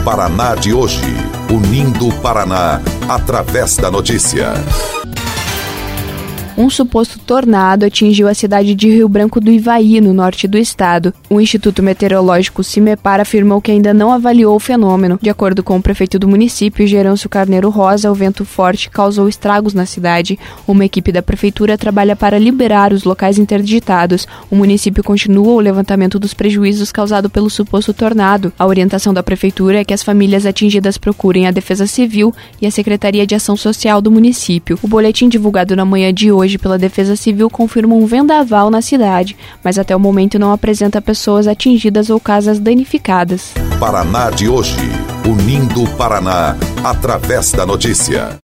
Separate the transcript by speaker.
Speaker 1: Paraná de hoje, unindo o Paraná através da notícia.
Speaker 2: Um suposto tornado atingiu a cidade de Rio Branco do Ivaí, no norte do estado. O Instituto Meteorológico CIMEPAR afirmou que ainda não avaliou o fenômeno. De acordo com o prefeito do município, Gerâncio Carneiro Rosa, o vento forte causou estragos na cidade. Uma equipe da prefeitura trabalha para liberar os locais interditados. O município continua o levantamento dos prejuízos causados pelo suposto tornado. A orientação da prefeitura é que as famílias atingidas procurem a Defesa Civil e a Secretaria de Ação Social do município. O boletim divulgado na manhã de hoje pela Defesa Civil confirma um vendaval na cidade, mas até o momento não apresenta pessoas atingidas ou casas danificadas.
Speaker 1: Paraná de hoje, unindo o Paraná através da notícia.